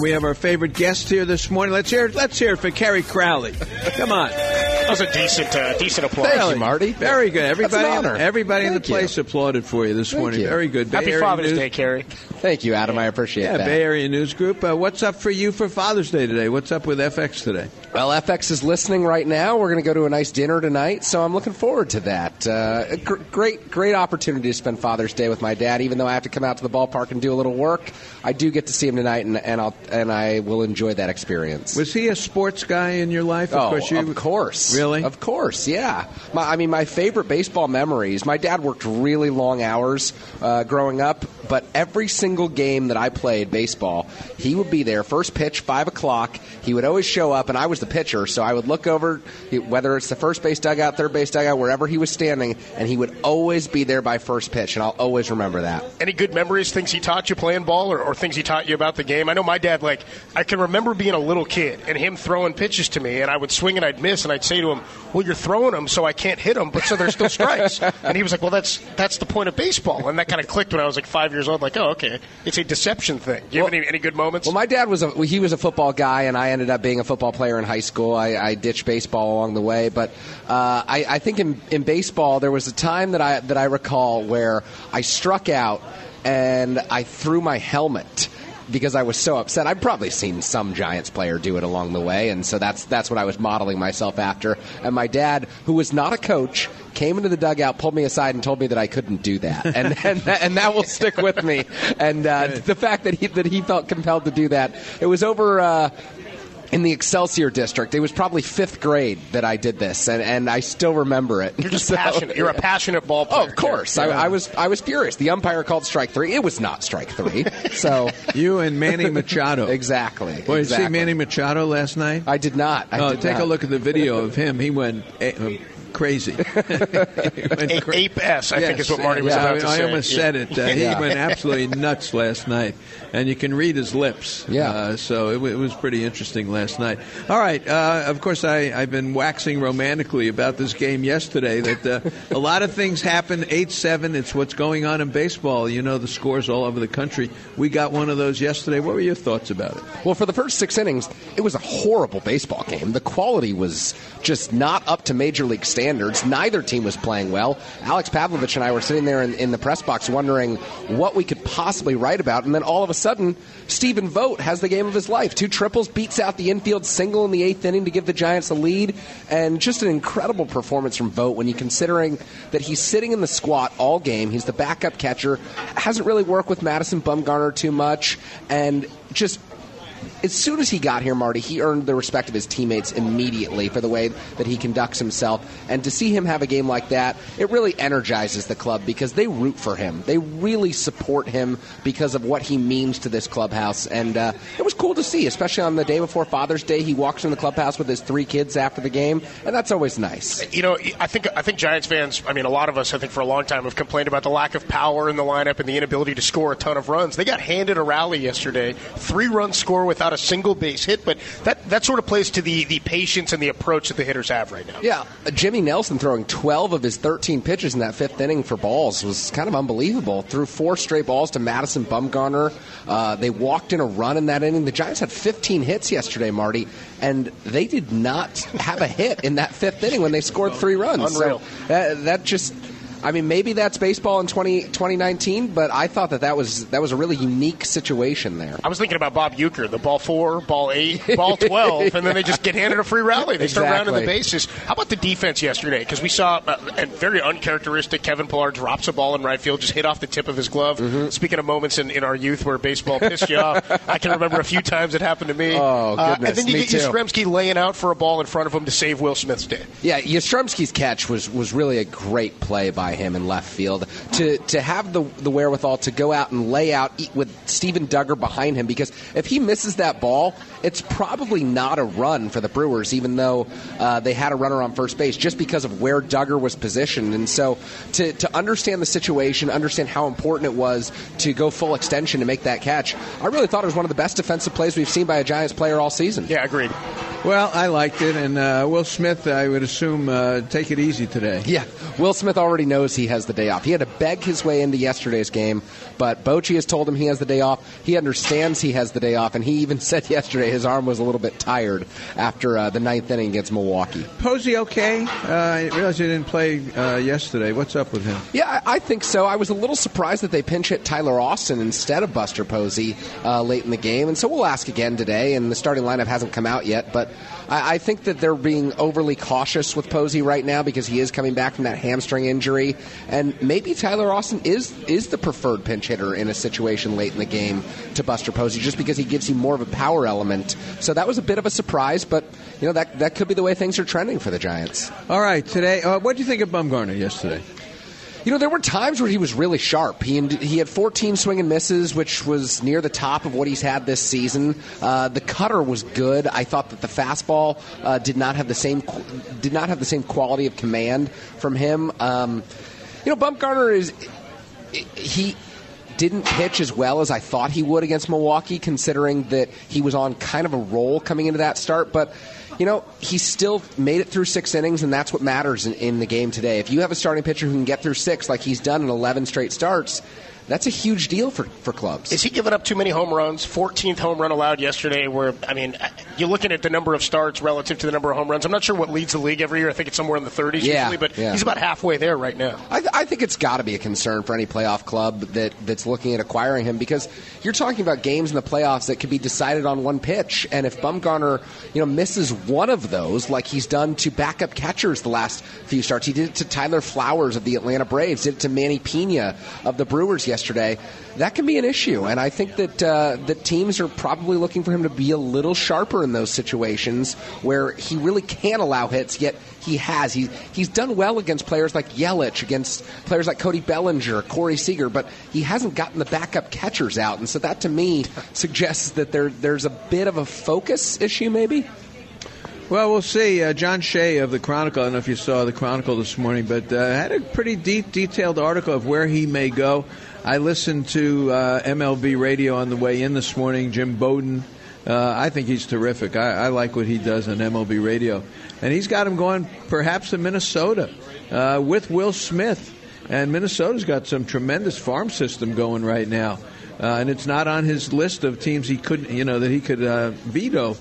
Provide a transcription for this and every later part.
We have our favorite guest here this morning. Let's hear it for Kerry Crowley. Come on. That was a decent applause. Thank you, Marty. Very good. Everybody in the Thank you. place applauded for you this morning. you. Very good. Happy Father's Day, Kerry. Thank you, Adam. I appreciate that. Bay Area News Group. What's up for you for Father's Day today? What's up with FX today? Well, FX is listening right now. We're going to go to a nice dinner tonight, so I'm looking forward to that. A great opportunity to spend Father's Day with my dad. Even though I have to come out to the ballpark and do a little work, I do get to see him tonight, and I will enjoy that experience. Was he a sports guy in your life? Of course. Really? Of course, yeah. My favorite baseball memories, my dad worked really long hours growing up, but every single game that I played baseball, he would be there. First pitch, 5 o'clock. He would always show up, and I was the pitcher, so I would look over, whether it's the first base dugout, third base dugout, wherever he was standing, and he would always be there by first pitch, and I'll always remember that. Any good memories, things he taught you playing ball or things he taught you about the game? I know my dad, I can remember being a little kid and him throwing pitches to me, and I would swing and I'd miss, and I'd say to him, well, you're throwing them so I can't hit them, but so they're still strikes. And he was like, well, that's the point of baseball. And that kind of clicked when I was 5 years old, oh, okay, it's a deception thing. Do you have any good moments? Well, my dad was a football guy, and I ended up being a football player in high school. I ditched baseball along the way, but I think in baseball there was a time that I recall where I struck out and I threw my helmet because I was so upset. I'd probably seen some Giants player do it along the way, and so that's what I was modeling myself after. And my dad, who was not a coach, came into the dugout, pulled me aside, and told me that I couldn't do that, and that will stick with me. And the fact that he felt compelled to do that, it was over in the Excelsior district. It was probably 5th grade that I did this, and I still remember it. You're just passionate. You're a passionate ball player. Oh, of course. Yeah. I was furious. The umpire called strike 3. It was not strike 3. So you and Manny Machado. Exactly. Boy, did you see Manny Machado last night? I did not. Take a look at the video of him. He went crazy. Ape-S, I think is what Marty was about to say. I almost said it. He went absolutely nuts last night, and you can read his lips. Yeah. So it was pretty interesting last night. All right. Of course, I've been waxing romantically about this game yesterday, that a lot of things happen. 8-7, it's what's going on in baseball. You know the scores all over the country. We got one of those yesterday. What were your thoughts about it? Well, for the first 6 innings, it was a horrible baseball game. The quality was just not up to Major League standards. Neither team was playing well. Alex Pavlovich and I were sitting there in the press box wondering what we could possibly write about, and then all of a sudden, Stephen Vogt has the game of his life. 2 triples, beats out the infield single in the 8th inning to give the Giants a lead, and just an incredible performance from Vogt when you're considering that he's sitting in the squat all game. He's the backup catcher, hasn't really worked with Madison Bumgarner too much, and just as soon as he got here, Marty, he earned the respect of his teammates immediately for the way that he conducts himself. And to see him have a game like that, it really energizes the club because they root for him. They really support him because of what he means to this clubhouse. And it was cool to see, especially on the day before Father's Day. He walks in the clubhouse with his 3 kids after the game, and that's always nice. You know, I think Giants fans, a lot of us, I think for a long time, have complained about the lack of power in the lineup and the inability to score a ton of runs. They got handed a rally yesterday, 3-run score without a single base hit, but that sort of plays to the patience and the approach that the hitters have right now. Yeah, Jimmy Nelson throwing 12 of his 13 pitches in that 5th inning for balls was kind of unbelievable. Threw 4 straight balls to Madison Bumgarner. They walked in a run in that inning. The Giants had 15 hits yesterday, Marty, and they did not have a hit in that 5th inning when they scored 3 runs. Unreal. So that just... maybe that's baseball in 2019, but I thought that was a really unique situation there. I was thinking about Bob Uecker, the ball 4, ball 8, ball 12, and then they just get handed a free rally. They start rounding the bases. How about the defense yesterday? Because we saw a very uncharacteristic Kevin Pillar drops a ball in right field, just hit off the tip of his glove. Mm-hmm. Speaking of moments in our youth where baseball pissed you off, I can remember a few times it happened to me. Oh, goodness. And then you get Yastrzemski laying out for a ball in front of him to save Will Smith's day. Yeah, Yastrzemski's catch was really a great play by him in left field. To have the wherewithal to go out and lay out with Steven Duggar behind him, because if he misses that ball, it's probably not a run for the Brewers, even though they had a runner on first base, just because of where Duggar was positioned. And so to understand the situation, understand how important it was to go full extension to make that catch, I really thought it was one of the best defensive plays we've seen by a Giants player all season. Yeah, agreed. Well, I liked it, and Will Smith, I would assume, take it easy today. Yeah, Will Smith already knows knows he has the day off. He had to beg his way into yesterday's game, but Bochy has told him he has the day off. He understands he has the day off, and he even said yesterday his arm was a little bit tired after the ninth inning against Milwaukee. Posey okay? I realized he didn't play yesterday. What's up with him? Yeah, I think so. I was a little surprised that they pinch hit Tyler Austin instead of Buster Posey late in the game, and so we'll ask again today, and the starting lineup hasn't come out yet, but I think that they're being overly cautious with Posey right now because he is coming back from that hamstring injury, and maybe Tyler Austin is the preferred pinch hitter in a situation late in the game to Buster Posey just because he gives you more of a power element. So that was a bit of a surprise, but that could be the way things are trending for the Giants. All right, today, what do you think of Bumgarner yesterday? There were times where he was really sharp. He had 14 swing and misses, which was near the top of what he's had this season. The cutter was good. I thought that the fastball did not have the same quality of command from him. Bumgarner he didn't pitch as well as I thought he would against Milwaukee, considering that he was on kind of a roll coming into that start, but he still made it through 6 innings, and that's what matters in the game today. If you have a starting pitcher who can get through 6 like he's done in 11 straight starts, that's a huge deal for clubs. Is he giving up too many home runs? 14th home run allowed yesterday, where, you're looking at the number of starts relative to the number of home runs. I'm not sure what leads the league every year. I think it's somewhere in the 30s usually, but he's about halfway there right now. I think it's got to be a concern for any playoff club that's looking at acquiring him, because you're talking about games in the playoffs that could be decided on one pitch, and if Bumgarner misses one of those, like he's done to backup catchers the last few starts, he did it to Tyler Flowers of the Atlanta Braves, did it to Manny Pena of the Brewers yesterday, that can be an issue. And I think that teams are probably looking for him to be a little sharper in those situations where he really can't allow hits, yet he's done well against players like Yelich, against players like Cody Bellinger, Corey Seager, but he hasn't gotten the backup catchers out. And so that, to me, suggests that there's a bit of a focus issue, maybe. Well, we'll see. John Shea of the Chronicle, I don't know if you saw the Chronicle this morning, but had a pretty detailed article of where he may go. I listened to MLB radio on the way in this morning, Jim Bowden. I think he's terrific. I like what he does on MLB radio. And he's got him going perhaps to Minnesota with Will Smith. And Minnesota's got some tremendous farm system going right now. And it's not on his list of teams he could, that he could veto.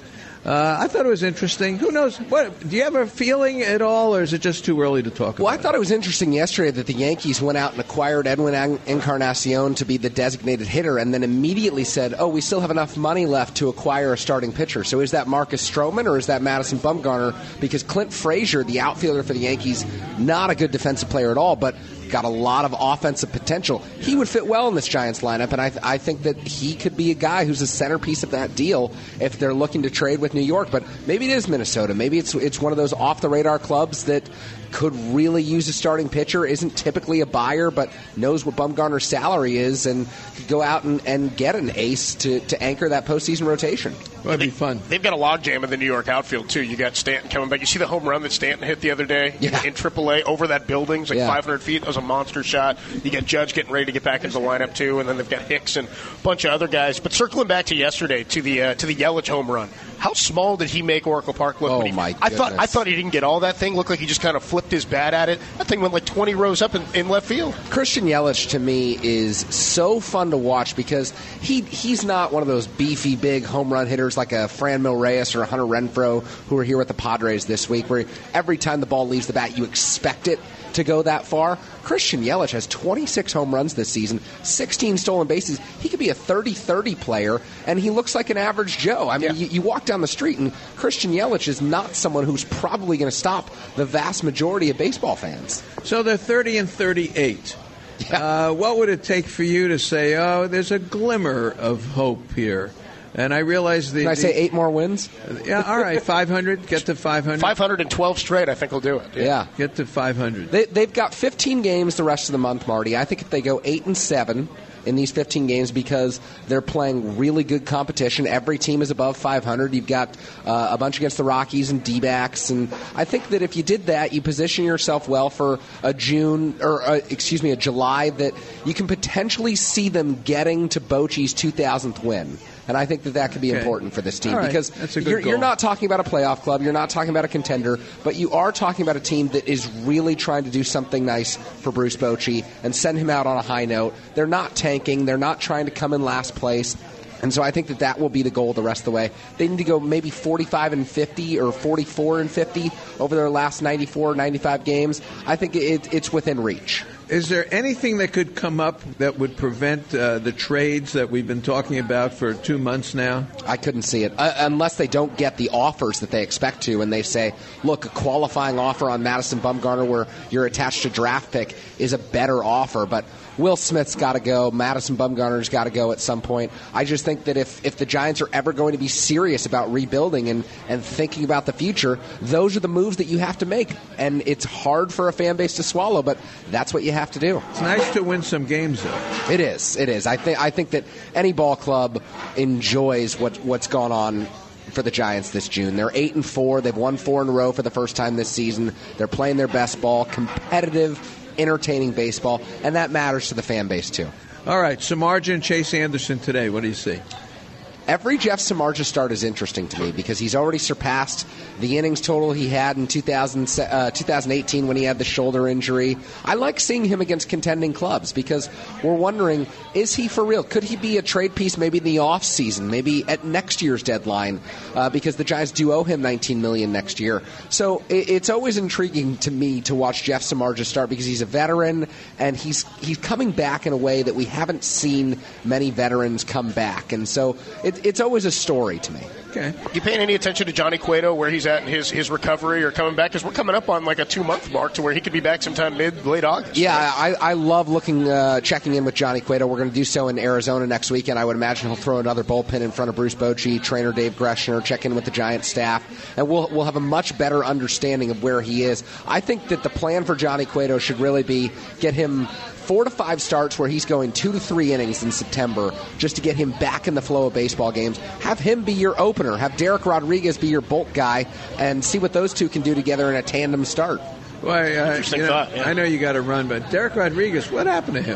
I thought it was interesting. Who knows? What do you have a feeling at all, or is it just too early to talk about? Well, I thought it was interesting yesterday that the Yankees went out and acquired Edwin Encarnacion to be the designated hitter, and then immediately said, "Oh, we still have enough money left to acquire a starting pitcher." So is that Marcus Stroman or is that Madison Bumgarner? Because Clint Frazier, the outfielder for the Yankees, not a good defensive player at all, but got a lot of offensive potential. He would fit well in this Giants lineup, and I think that he could be a guy who's a centerpiece of that deal if they're looking to trade with New York. But maybe it is Minnesota. Maybe it's one of those off-the-radar clubs that could really use a starting pitcher, isn't typically a buyer, but knows what Bumgarner's salary is and could go out and get an ace to anchor that postseason rotation. That'd be fun. They've got a logjam in the New York outfield, too. You got Stanton coming back. You see the home run that Stanton hit the other day in AAA over that building? It's like 500 feet. That was a monster shot. You got Judge getting ready to get back into the lineup, too, and then they've got Hicks and a bunch of other guys. But circling back to yesterday, to the Yelich home run, how small did he make Oracle Park look? My goodness. I thought he didn't get all that thing. Looked like he just kind of flipped his bat at it. That thing went like 20 rows up in left field. Christian Yelich, to me, is so fun to watch because he's not one of those beefy, big home run hitters like a Franmil Reyes or a Hunter Renfroe who are here with the Padres this week, where every time the ball leaves the bat, you expect it to go that far. Christian Yelich has 26 home runs this season, 16 stolen bases. He could be a 30-30 player, and he looks like an average Joe. I mean, you walk down the street, and Christian Yelich is not someone who's probably going to stop the vast majority of baseball fans. So they're 30 and 38. What would it take for you to say, oh, there's a glimmer of hope here? And I realize Can I say 8 more wins? Yeah, all right, 500. Get to 500. 512 straight, I think will do it. Yeah. Get to 500. They've got 15 games the rest of the month, Marty. I think if they go 8-7 in these 15 games because they're playing really good competition. Every team is above 500. You've got a bunch against the Rockies and D-backs. And I think that if you did that, you position yourself well for a July that you can potentially see them getting to Bochy's 2000th win. And I think that could be important for this team because That's a good you're not talking about a playoff club, you're not talking about a contender, but you are talking about a team that is really trying to do something nice for Bruce Bochy and send him out on a high note. They're not tanking. They're not trying to come in last place. And so I think that will be the goal the rest of the way. They need to go maybe 45-50 or 44-50 over their last 94, 95 games. I think it's within reach. Is there anything that could come up that would prevent the trades that we've been talking about for 2 months now? I couldn't see it. Unless they don't get the offers that they expect to, and they say, look, a qualifying offer on Madison Bumgarner where you're attached to draft pick is a better offer. But Will Smith's got to go. Madison Bumgarner's got to go at some point. I just think that if the Giants are ever going to be serious about rebuilding and thinking about the future, those are the moves that you have to make. And it's hard for a fan base to swallow, but that's what you have to do. It's nice to win some games, though. It is. I think that any ball club enjoys what's gone on for the Giants this June. They're 8-4. They've won 4 in a row for the first time this season. They're playing their best ball, competitive, entertaining baseball, and that matters to the fan base too. All right, Samardzija and Chase Anderson today. What do you see? Every Jeff Samardzija start is interesting to me because he's already surpassed the innings total he had in 2018 when he had the shoulder injury. I like seeing him against contending clubs because we're wondering, is he for real? Could he be a trade piece maybe in the offseason, maybe at next year's deadline because the Giants do owe him $19 million next year. So it's always intriguing to me to watch Jeff Samardzija start because he's a veteran and he's coming back in a way that we haven't seen many veterans come back. And so it's always a story to me. Okay. You paying any attention to Johnny Cueto, where he's at in his recovery or coming back? Because we're coming up on like a 2-month mark to where he could be back sometime late August. Yeah, I love checking in with Johnny Cueto. We're going to do so in Arizona next weekend. I would imagine he'll throw another bullpen in front of Bruce Bochy, trainer Dave Greshner, check in with the Giants staff, and we'll have a much better understanding of where he is. I think that the plan for Johnny Cueto should really be get him 4 to 5 starts where he's going 2 to 3 innings in September just to get him back in the flow of baseball games. Have him be your opener. Have Derek Rodriguez be your bulk guy and see what those two can do together in a tandem start. Well, Interesting thought. Yeah. I know you got to run, but Derek Rodriguez, what happened to him?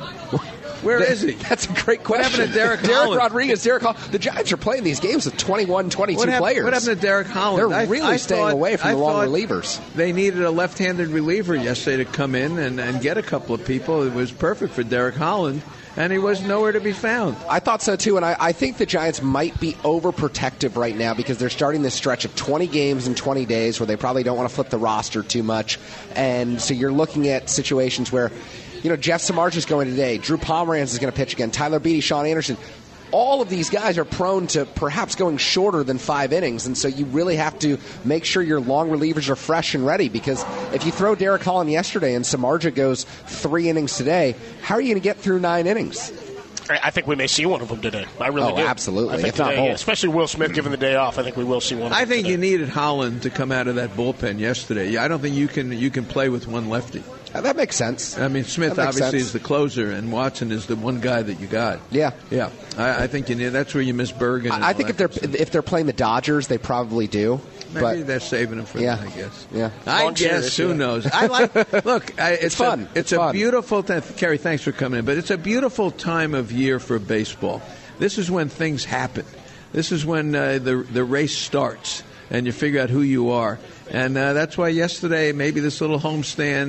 Where is he? That's a great question. What happened to Derek Holland? Rodriguez, Derek Holland. The Giants are playing these games with 21, 22 players. What happened to Derek Holland? They're really staying away from the long relievers. They needed a left-handed reliever yesterday to come in and get a couple of people. It was perfect for Derek Holland, and he was nowhere to be found. I thought so, too, and I think the Giants might be overprotective right now because they're starting this stretch of 20 games in 20 days where they probably don't want to flip the roster too much. And so you're looking at situations where Jeff Samardzija is going today. Drew Pomeranz is going to pitch again. Tyler Beede, Sean Anderson. All of these guys are prone to perhaps going shorter than 5 innings, and so you really have to make sure your long relievers are fresh and ready because if you throw Derek Holland yesterday and Samardzija goes 3 innings today, how are you going to get through 9 innings? I think we may see one of them today. I really do. Absolutely. I think today, especially Will Smith given the day off, I think we will see one of them. I think today. you needed Holland to come out of that bullpen yesterday. I don't think you can play with one lefty. That makes sense. I mean, Smith obviously is the closer, and Watson is the one guy that you got. Yeah. I think that's where you miss Bergen. I think if they're playing the Dodgers, they probably do. Maybe they're saving him for that, I guess. Yeah. I guess. Who knows? I like. Look, it's fun. It's fun. A beautiful time. Kerry, thanks for coming in. But it's a beautiful time of year for baseball. This is when things happen. This is when the race starts, and you figure out who you are. And that's why yesterday, maybe this little homestand,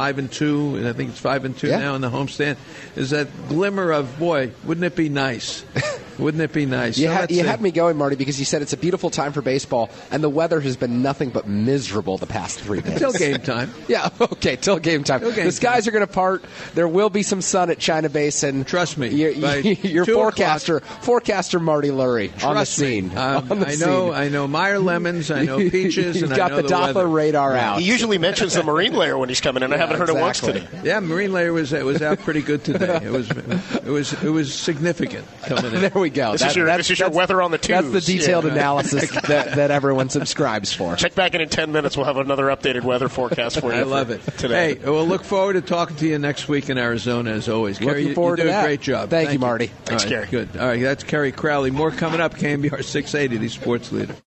5-2, and I think it's 5-2 now in the homestand, is that glimmer of, boy, wouldn't it be nice? Wouldn't it be nice? You had me going, Marty, because you said it's a beautiful time for baseball, and the weather has been nothing but miserable the past 3 days. Till game time. Yeah, okay, till game time. The skies are going to part. There will be some sun at China Basin. Trust me. Your forecaster Marty Lurie on the scene. I know Meyer lemons. I know peaches. You've and got I know the Doppler radar out. He usually mentions the marine layer when he's coming in. I haven't heard it once today. Yeah, marine layer was out pretty good today. It was significant coming in. There we go. This is your weather on the tubes. That's the detailed analysis that everyone subscribes for. Check back in 10 minutes. We'll have another updated weather forecast for you. I love it. Today. Hey, we'll look forward to talking to you next week in Arizona, as always. Looking forward to that. You do a great job. Thank you, Marty. Thanks, Kerry. Good. All right, that's Kerry Crowley. More coming up. KMBR 680, the sports leader.